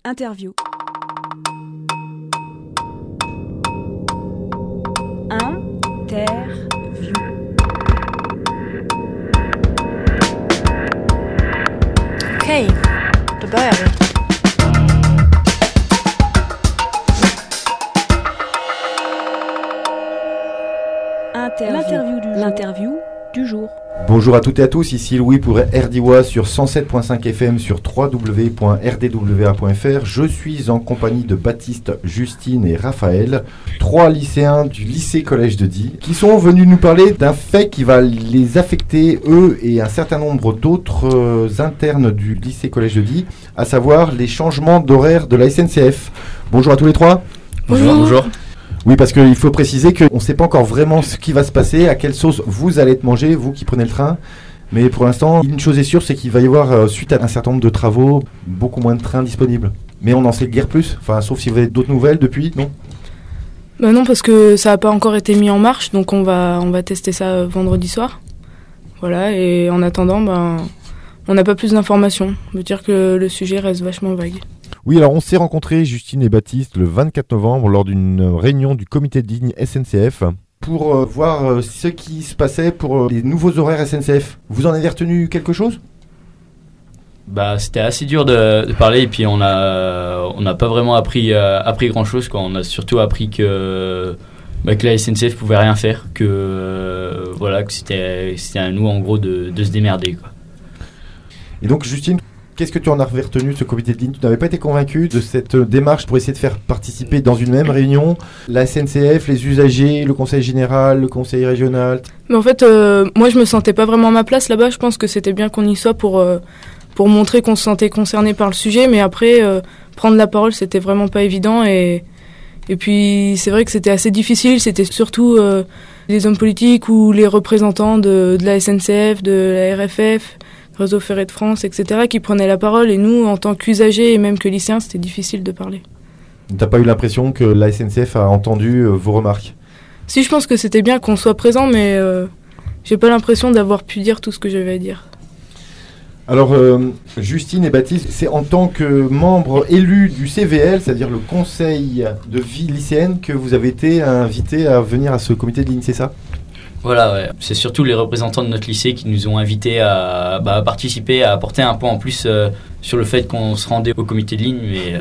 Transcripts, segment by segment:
Interview. Interview. Okej, då börjar vi. L'interview du jour. Bonjour à toutes et à tous, ici Louis pour RDWA sur 107.5 FM sur www.rdwa.fr. Je suis en compagnie de Baptiste, Justine et Raphaël, 3 lycéens du lycée-collège de Die, qui sont venus nous parler d'un fait qui va les affecter, eux et un certain nombre d'autres internes du lycée-collège de Die, à savoir les changements d'horaire de la SNCF. Bonjour à tous les trois. Bonjour. Oui, parce qu'il faut préciser qu'on ne sait pas encore vraiment ce qui va se passer, à quelle sauce vous allez être mangé, vous qui prenez le train. Mais pour l'instant, une chose est sûre, c'est qu'il va y avoir, suite à un certain nombre de travaux, beaucoup moins de trains disponibles. Mais on n'en sait guère plus, enfin, sauf si vous avez d'autres nouvelles depuis, non ? Bah non, parce que ça n'a pas encore été mis en marche, donc on va tester ça vendredi soir. Voilà, et en attendant, on n'a pas plus d'informations. Ça veut dire que le sujet reste vachement vague. Oui, alors on s'est rencontrés, Justine et Baptiste, le 24 novembre lors d'une réunion du comité de ligne SNCF pour voir ce qui se passait pour les nouveaux horaires SNCF. Vous en avez retenu quelque chose ? C'était assez dur de parler et puis on n'a pas vraiment appris grand-chose, quoi. On a surtout appris que la SNCF pouvait rien faire, que c'était à nous en gros de se démerder, quoi. Et donc Justine, qu'est-ce que tu en as retenu de ce comité de ligne ? Tu n'avais pas été convaincu de cette démarche pour essayer de faire participer dans une même réunion la SNCF, les usagers, le conseil général, le conseil régional ? Mais en fait, moi je me sentais pas vraiment à ma place là-bas. Je pense que c'était bien qu'on y soit pour montrer qu'on se sentait concerné par le sujet. Mais après, prendre la parole, c'était vraiment pas évident. Et puis c'est vrai que c'était assez difficile. C'était surtout les hommes politiques ou les représentants de la SNCF, de la RFF, Réseau Ferré de France, etc., qui prenaient la parole. Et nous, en tant qu'usagers et même que lycéens, c'était difficile de parler. T'as pas eu l'impression que la SNCF a entendu vos remarques ? Si, je pense que c'était bien qu'on soit présent, mais j'ai pas l'impression d'avoir pu dire tout ce que j'avais à dire. Alors, Justine et Baptiste, c'est en tant que membre élu du CVL, c'est-à-dire le conseil de vie lycéenne, que vous avez été invité à venir à ce comité de ligne, c'est ça ? Voilà, ouais. C'est surtout les représentants de notre lycée qui nous ont invités à participer, à apporter un point en plus sur le fait qu'on se rendait au comité de ligne. Mais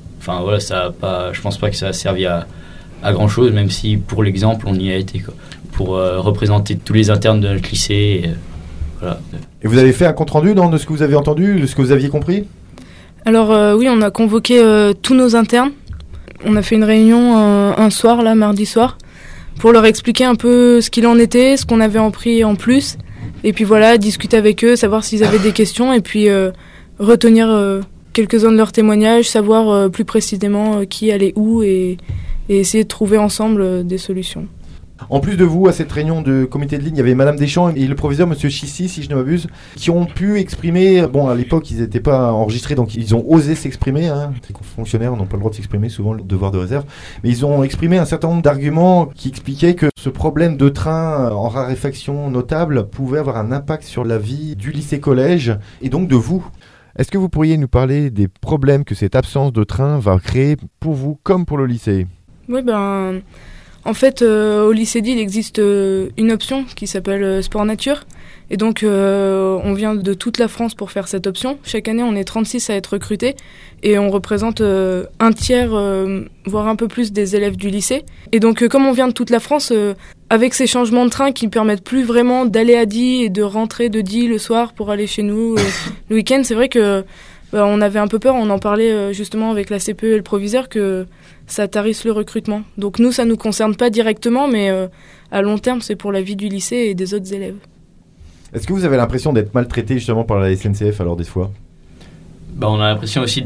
je pense pas que ça a servi à grand chose, même si pour l'exemple on y a été, quoi, pour représenter tous les internes de notre lycée. Voilà. Et vous avez fait un compte rendu de ce que vous avez entendu, de ce que vous aviez compris ? Alors oui, on a convoqué tous nos internes. On a fait une réunion un soir, là, mardi soir, pour leur expliquer un peu ce qu'il en était, ce qu'on avait appris en plus, et puis voilà, discuter avec eux, savoir s'ils avaient des questions, et puis retenir quelques-uns de leurs témoignages, savoir plus précisément qui allait où, et essayer de trouver ensemble des solutions. En plus de vous, à cette réunion de comité de ligne, il y avait Madame Deschamps et le proviseur Monsieur Chissi, si je ne m'abuse, qui ont pu exprimer, bon, à l'époque, ils n'étaient pas enregistrés, donc ils ont osé s'exprimer, Les fonctionnaires n'ont pas le droit de s'exprimer, souvent le devoir de réserve, mais ils ont exprimé un certain nombre d'arguments qui expliquaient que ce problème de train en raréfaction notable pouvait avoir un impact sur la vie du lycée-collège, et donc de vous. Est-ce que vous pourriez nous parler des problèmes que cette absence de train va créer pour vous comme pour le lycée ? Oui, en fait, au lycée d'Ille, il existe une option qui s'appelle Sport Nature. Et donc, on vient de toute la France pour faire cette option. Chaque année, on est 36 à être recrutés. Et on représente un tiers, voire un peu plus des élèves du lycée. Et donc, comme on vient de toute la France, avec ces changements de train qui ne permettent plus vraiment d'aller à Die et de rentrer de Die le soir pour aller chez nous le week-end, c'est vrai que on avait un peu peur. On en parlait justement avec la CPE et le proviseur que ça tarisse le recrutement. Donc nous, ça nous concerne pas directement, mais à long terme, c'est pour la vie du lycée et des autres élèves. Est-ce que vous avez l'impression d'être maltraité justement par la SNCF alors des fois ? On a l'impression aussi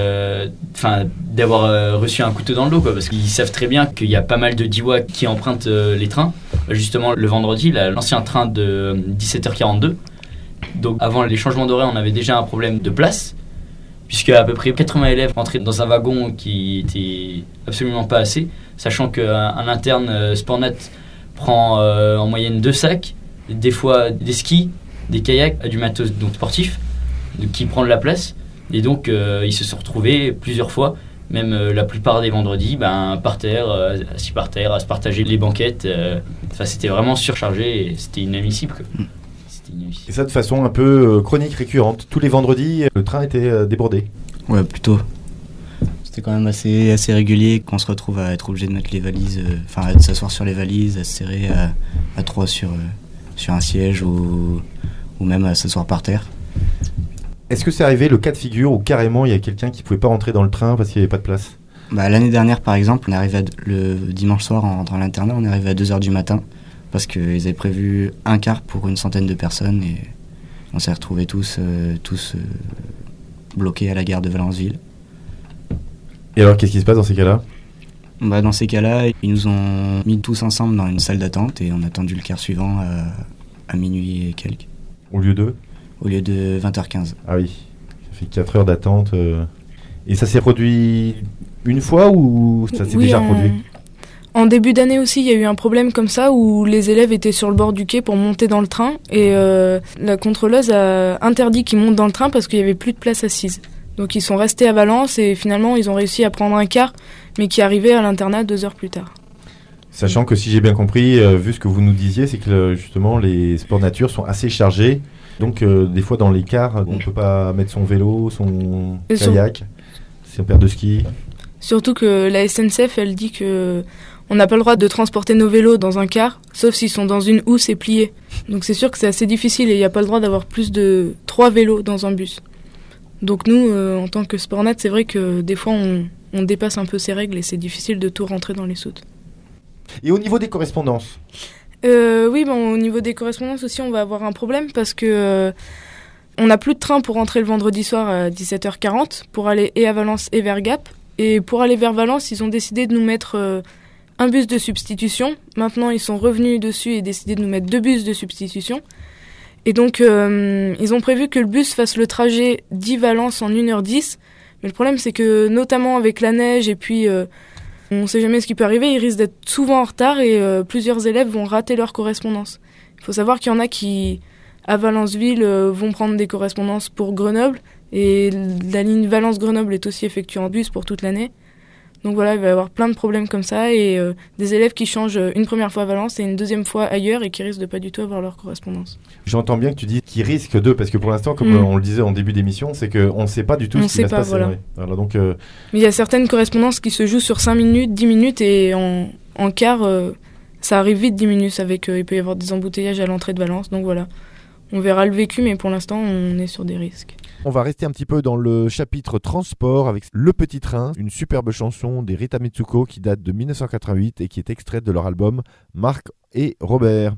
d'avoir reçu un couteau dans le dos, quoi, parce qu'ils savent très bien qu'il y a pas mal de Diois qui empruntent les trains. Justement, le vendredi, l'ancien train de 17h42. Donc avant les changements d'horaire, on avait déjà un problème de place, puisque à peu près 80 élèves rentraient dans un wagon qui était absolument pas assez, sachant qu'un interne Sportnet prend en moyenne 2 sacs, des fois des skis, des kayaks, du matos donc sportif, qui prend de la place. Et donc, ils se sont retrouvés plusieurs fois, même la plupart des vendredis, par terre, assis par terre, à se partager les banquettes. C'était vraiment surchargé et c'était inadmissible, quoi. C'était inadmissible. Et ça de façon un peu chronique, récurrente. Tous les vendredis, le train était débordé. Ouais, plutôt. C'était quand même assez régulier qu'on se retrouve à être obligé de mettre les valises, de s'asseoir sur les valises, à se serrer à trois sur un siège ou même à s'asseoir par terre. Est-ce que c'est arrivé le cas de figure où carrément il y a quelqu'un qui pouvait pas rentrer dans le train parce qu'il n'y avait pas de place ? L'année dernière, par exemple, on est arrivé le dimanche soir en rentrant à l'internat, on est arrivé à 2h du matin parce qu'ils avaient prévu un car pour une centaine de personnes et on s'est retrouvés tous bloqués à la gare de Valenceville. Et alors, qu'est-ce qui se passe dans ces cas-là ? Dans ces cas-là, ils nous ont mis tous ensemble dans une salle d'attente et on a attendu le car suivant à minuit et quelques. Au lieu de ? Au lieu de 20h15. Ah oui, ça fait 4 heures d'attente. Et ça s'est produit une fois ou ça s'est déjà produit ? En début d'année aussi, il y a eu un problème comme ça où les élèves étaient sur le bord du quai pour monter dans le train et la contrôleuse a interdit qu'ils montent dans le train parce qu'il n'y avait plus de place assise. Donc ils sont restés à Valence et finalement ils ont réussi à prendre un car mais qui arrivait à l'internat 2 heures plus tard. Sachant que si j'ai bien compris, vu ce que vous nous disiez, c'est que justement les sports nature sont assez chargés. Donc des fois dans les cars, on ne peut pas mettre son vélo, son kayak, son paire de ski. Surtout que la SNCF, elle dit que on n'a pas le droit de transporter nos vélos dans un car, sauf s'ils sont dans une housse et pliés. Donc c'est sûr que c'est assez difficile et il n'y a pas le droit d'avoir plus de 3 vélos dans un bus. Donc nous, en tant que spornat, c'est vrai que des fois on dépasse un peu ces règles et c'est difficile de tout rentrer dans les soutes. Et au niveau des correspondances ? Oui, au niveau des correspondances aussi, on va avoir un problème parce que on n'a plus de train pour rentrer le vendredi soir à 17h40 pour aller et à Valence et vers Gap. Et pour aller vers Valence, ils ont décidé de nous mettre un bus de substitution. Maintenant, ils sont revenus dessus et décidé de nous mettre 2 bus de substitution. Et donc, ils ont prévu que le bus fasse le trajet d'Y-Valence en 1h10. Mais le problème, c'est que notamment avec la neige et puis on ne sait jamais ce qui peut arriver, ils risquent d'être souvent en retard et plusieurs élèves vont rater leur correspondance. Il faut savoir qu'il y en a qui, à Valenceville, vont prendre des correspondances pour Grenoble et la ligne Valence-Grenoble est aussi effectuée en bus pour toute l'année. Donc voilà, il va y avoir plein de problèmes comme ça et des élèves qui changent une première fois à Valence et une deuxième fois ailleurs et qui risquent de pas du tout avoir leur correspondance. J'entends bien que tu dis qu'ils risquent de, parce que pour l'instant, comme on le disait en début d'émission, c'est qu'on ne sait pas du tout ce qui va se passer. Voilà. Ouais. Voilà, donc, mais il y a certaines correspondances qui se jouent sur 5 minutes, 10 minutes et en quart, ça arrive vite 10 minutes avec, il peut y avoir des embouteillages à l'entrée de Valence. Donc voilà, on verra le vécu, mais pour l'instant, on est sur des risques. On va rester un petit peu dans le chapitre transport avec Le Petit Train, une superbe chanson des Rita Mitsuko qui date de 1988 et qui est extraite de leur album Marc et Robert.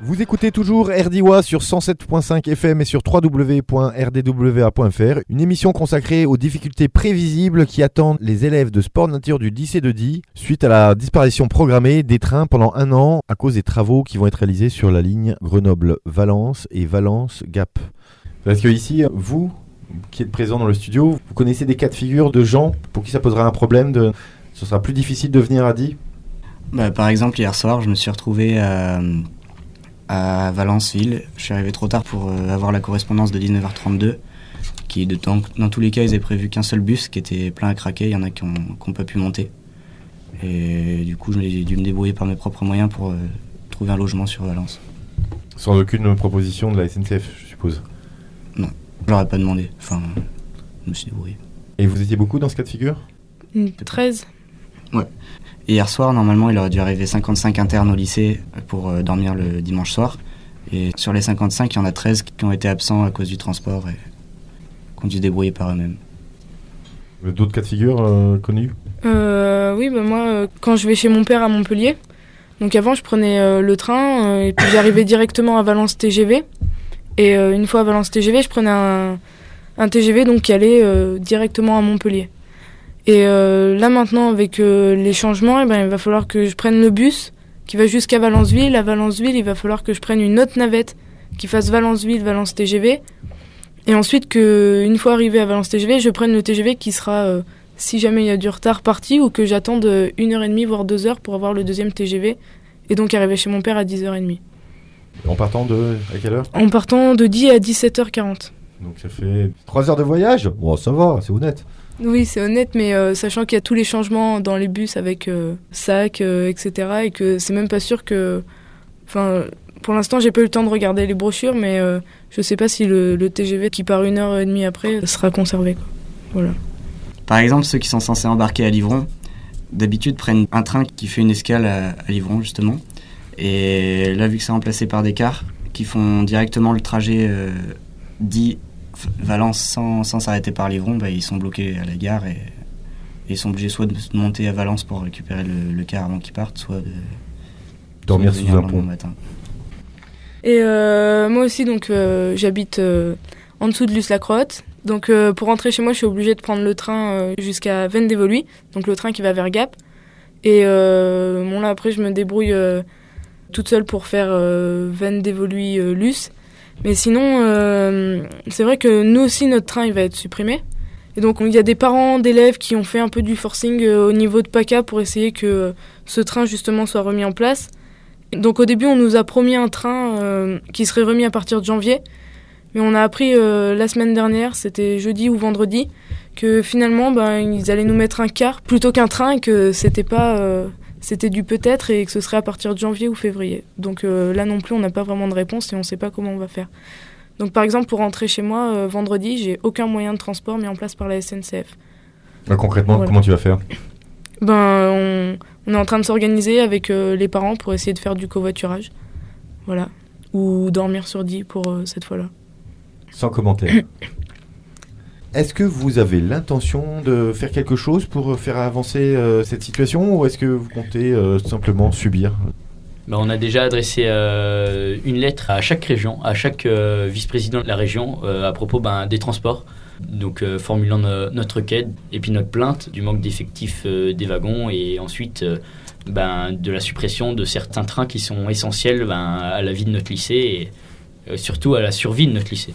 Vous écoutez toujours RDWA sur 107.5 FM et sur www.rdwa.fr, une émission consacrée aux difficultés prévisibles qui attendent les élèves de sport nature du lycée de Die suite à la disparition programmée des trains pendant 1 an à cause des travaux qui vont être réalisés sur la ligne Grenoble-Valence et Valence-Gap. Parce que ici, vous qui êtes présents dans le studio, vous connaissez des cas de figure de gens pour qui ça posera un problème, ce sera plus difficile de venir à Die ? Par exemple, hier soir, je me suis retrouvé à Valenceville. Je suis arrivé trop tard pour avoir la correspondance de 19h32. Dans tous les cas, ils avaient prévu qu'un seul bus qui était plein à craquer. Il y en a qui n'ont pas pu monter. Et du coup, j'ai dû me débrouiller par mes propres moyens pour trouver un logement sur Valence. Sans aucune proposition de la SNCF, je suppose ? Non, je leur ai pas demandé. Enfin, je me suis débrouillé. Et vous étiez beaucoup dans ce cas de figure ? 13. Ouais. Et hier soir, normalement, il aurait dû arriver 55 internes au lycée pour dormir le dimanche soir. Et sur les 55, il y en a 13 qui ont été absents à cause du transport et qui ont dû se débrouiller par eux-mêmes. D'autres cas de figure connus ? Oui, moi, quand je vais chez mon père à Montpellier, donc avant, je prenais le train et puis j'arrivais directement à Valence TGV. Et une fois à Valence TGV, je prenais un TGV donc, qui allait directement à Montpellier. Et là maintenant avec les changements, il va falloir que je prenne le bus qui va jusqu'à Valenceville. À Valenceville, il va falloir que je prenne une autre navette qui fasse Valenceville, Valence TGV. Et ensuite, une fois arrivé à Valence TGV, je prenne le TGV qui sera, si jamais il y a du retard, parti, ou que j'attende 1h30 voire 2h pour avoir le deuxième TGV. Et donc arriver chez mon père à 10h30. En partant à quelle heure ? En partant de Die à 17h40. Donc ça fait 3 heures de voyage ? Bon, ça va, c'est honnête. Oui, c'est honnête, mais sachant qu'il y a tous les changements dans les bus avec sac, etc. Et que c'est même pas sûr que... Enfin, pour l'instant, j'ai pas eu le temps de regarder les brochures, mais je sais pas si le TGV qui part 1h30 après sera conservé, quoi. Voilà. Par exemple, ceux qui sont censés embarquer à Livron, d'habitude prennent un train qui fait une escale à Livron, justement. Et là, vu que c'est remplacé par des cars qui font directement le trajet Valence sans s'arrêter par Livron, ils sont bloqués à la gare et ils sont obligés soit de monter à Valence pour récupérer le car avant qu'ils partent, soit de dormir sous un pont. Matin. Et moi aussi, donc j'habite en dessous de Luce-la-Crotte. Donc pour rentrer chez moi, je suis obligée de prendre le train jusqu'à Vennes-des-Voluys, donc le train qui va vers Gap. Et là après, je me débrouille toute seule pour faire Vennes-des-Voluys-Luce. Mais sinon, c'est vrai que nous aussi, notre train, il va être supprimé. Et donc, il y a des parents d'élèves qui ont fait un peu du forcing au niveau de PACA pour essayer que ce train, justement, soit remis en place. Donc, au début, on nous a promis un train qui serait remis à partir de janvier. Mais on a appris la semaine dernière, c'était jeudi ou vendredi, que finalement, ils allaient nous mettre un car plutôt qu'un train et que c'était pas... c'était du peut-être et que ce serait à partir de janvier ou février. Donc là non plus, on n'a pas vraiment de réponse et on ne sait pas comment on va faire. Donc par exemple, pour rentrer chez moi, vendredi, j'ai aucun moyen de transport mis en place par la SNCF. Concrètement, voilà. Comment tu vas faire ? On est en train de s'organiser avec les parents pour essayer de faire du covoiturage. Voilà. Ou dormir sur Die pour cette fois-là. Sans commentaire. Est-ce que vous avez l'intention de faire quelque chose pour faire avancer cette situation ou est-ce que vous comptez simplement subir ? On a déjà adressé une lettre à chaque région, à chaque vice-président de la région à propos des transports. Donc formulant notre requête et puis notre plainte du manque d'effectifs des wagons et ensuite de la suppression de certains trains qui sont essentiels à la vie de notre lycée et surtout à la survie de notre lycée.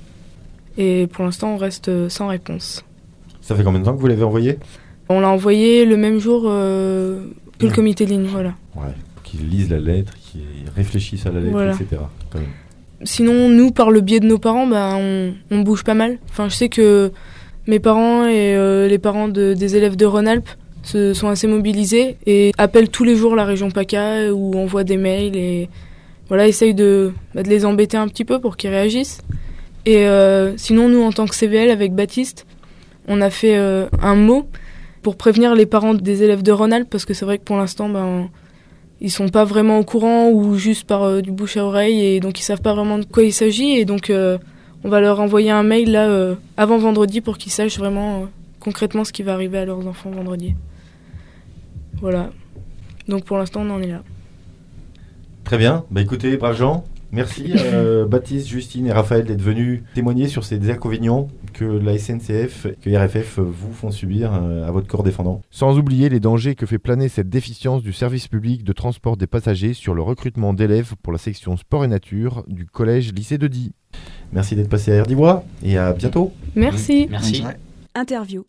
Et pour l'instant, on reste sans réponse. Ça fait combien de temps que vous l'avez envoyé ? On l'a envoyé le même jour que le comité de ligne, voilà. Ouais, qu'ils lisent la lettre, qu'ils réfléchissent à la lettre, voilà. etc. Quand même. Sinon, nous, par le biais de nos parents, on bouge pas mal. Enfin, je sais que mes parents et les parents des élèves de Rhône-Alpes se sont assez mobilisés et appellent tous les jours la région PACA ou envoient des mails et voilà, essayent de les embêter un petit peu pour qu'ils réagissent. Et sinon, nous, en tant que CVL, avec Baptiste, on a fait un mot pour prévenir les parents des élèves de Rhône-Alpes, parce que c'est vrai que pour l'instant, ils sont pas vraiment au courant ou juste par du bouche à oreille, et donc ils savent pas vraiment de quoi il s'agit. Et donc, on va leur envoyer un mail là avant vendredi pour qu'ils sachent vraiment concrètement ce qui va arriver à leurs enfants vendredi. Voilà. Donc pour l'instant, on en est là. Très bien. Bah écoutez, braves gens, merci Baptiste, Justine et Raphaël d'être venus témoigner sur ces inconvénients que la SNCF et que RFF vous font subir à votre corps défendant. Sans oublier les dangers que fait planer cette déficience du service public de transport des passagers sur le recrutement d'élèves pour la section sport et nature du collège-lycée de Die. Merci d'être passé à Air d'Ivoire et à bientôt. Merci. Merci. Interview.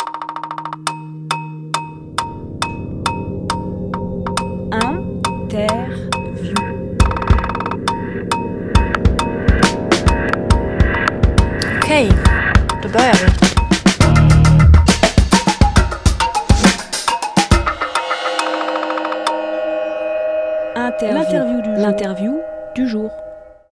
Interview. Okay, dabei aber. L'interview du jour.